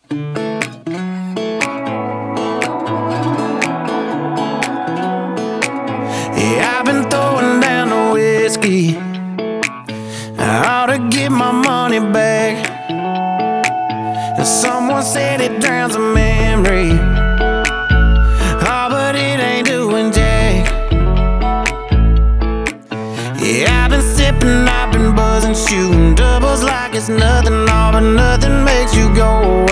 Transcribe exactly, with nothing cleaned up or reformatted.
Yeah, I've been throwing down the whiskey. I ought to get my money back. And someone said it drowns a memory. Oh, but it ain't doing jack. Yeah, I've been sipping, I've been buzzing, shooting doubles like it's nothing. All but nothing makes you go